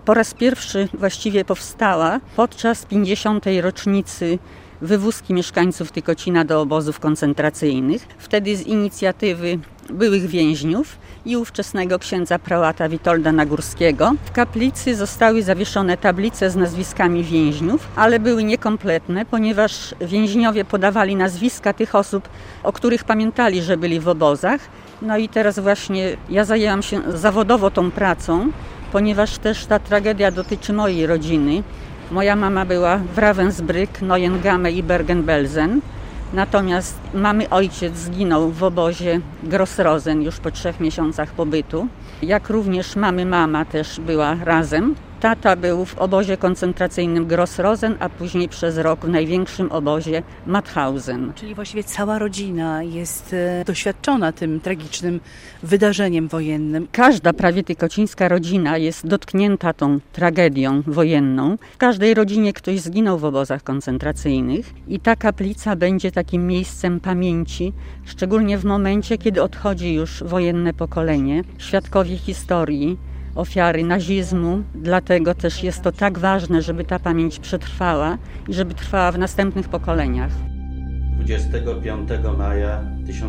po raz pierwszy właściwie powstała podczas 50. rocznicy wywózki mieszkańców Tykocina do obozów koncentracyjnych. Wtedy z inicjatywy byłych więźniów i ówczesnego księdza prałata Witolda Nagórskiego w kaplicy zostały zawieszone tablice z nazwiskami więźniów, ale były niekompletne, ponieważ więźniowie podawali nazwiska tych osób, o których pamiętali, że byli w obozach. No i teraz właśnie ja zajęłam się zawodowo tą pracą, ponieważ też ta tragedia dotyczy mojej rodziny. Moja mama była w Ravensbrück, Neuengamme i Bergen-Belsen. Natomiast mamy ojciec zginął w obozie Gross-Rosen już po 3 miesiącach pobytu. Jak również mama też była razem. Tata był w obozie koncentracyjnym Gross-Rosen, a później przez rok w największym obozie Mauthausen. Czyli właściwie cała rodzina jest doświadczona tym tragicznym wydarzeniem wojennym. Każda prawie tykocińska rodzina jest dotknięta tą tragedią wojenną. W każdej rodzinie ktoś zginął w obozach koncentracyjnych i ta kaplica będzie takim miejscem pamięci, szczególnie w momencie, kiedy odchodzi już wojenne pokolenie, świadkowie historii, ofiary nazizmu. Dlatego też jest to tak ważne, żeby ta pamięć przetrwała i żeby trwała w następnych pokoleniach. 25 maja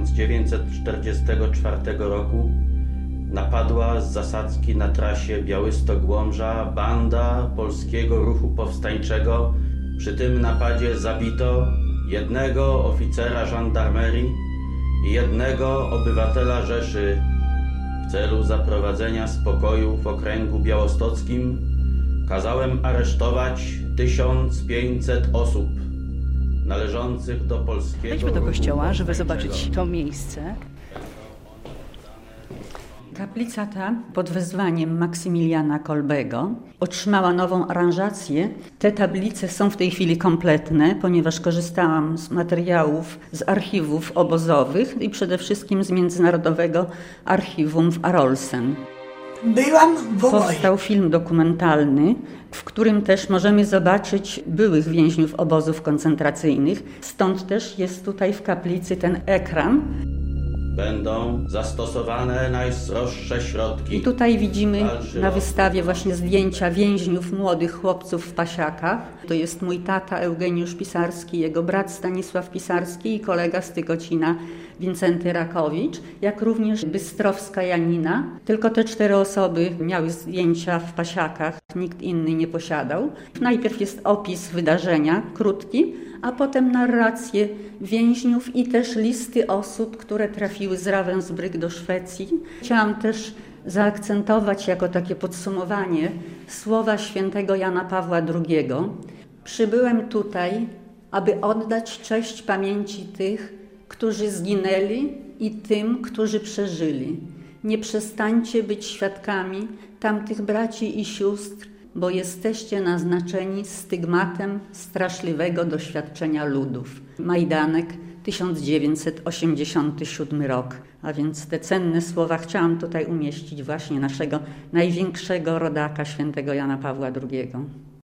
1944 roku napadła z zasadzki na trasie Białystok-Łomża banda Polskiego Ruchu Powstańczego. Przy tym napadzie zabito jednego oficera żandarmerii i jednego obywatela Rzeszy. W celu zaprowadzenia spokoju w okręgu białostockim kazałem aresztować 1500 osób należących do Polskiego Wejdźmy do kościoła, żeby Powstańczego. zobaczyć to miejsce. Kaplica ta pod wezwaniem Maksymiliana Kolbego otrzymała nową aranżację. Te tablice są w tej chwili kompletne, ponieważ korzystałam z materiałów z archiwów obozowych i przede wszystkim z Międzynarodowego Archiwum w Arolsen. Byłam w obozie. Powstał film dokumentalny, w którym też możemy zobaczyć byłych więźniów obozów koncentracyjnych. Stąd też jest tutaj w kaplicy ten ekran. Będą zastosowane najsroższe środki. I tutaj widzimy na wystawie właśnie zdjęcia więźniów, młodych chłopców w pasiakach. To jest mój tata Eugeniusz Pisarski, jego brat Stanisław Pisarski i kolega z Tykocina Wincenty Rakowicz, jak również Bystrowska Janina. Tylko te 4 osoby miały zdjęcia w pasiakach, nikt inny nie posiadał. Najpierw jest opis wydarzenia, krótki, a potem narracje więźniów i też listy osób, które trafiły z Ravensbrück do Szwecji. Chciałam też zaakcentować jako takie podsumowanie słowa świętego Jana Pawła II. Przybyłem tutaj, aby oddać cześć pamięci tych, którzy zginęli i tym, którzy przeżyli. Nie przestańcie być świadkami tamtych braci i sióstr, bo jesteście naznaczeni stygmatem straszliwego doświadczenia ludów. Majdanek, 1987 rok. A więc te cenne słowa chciałam tutaj umieścić właśnie naszego największego rodaka, świętego Jana Pawła II.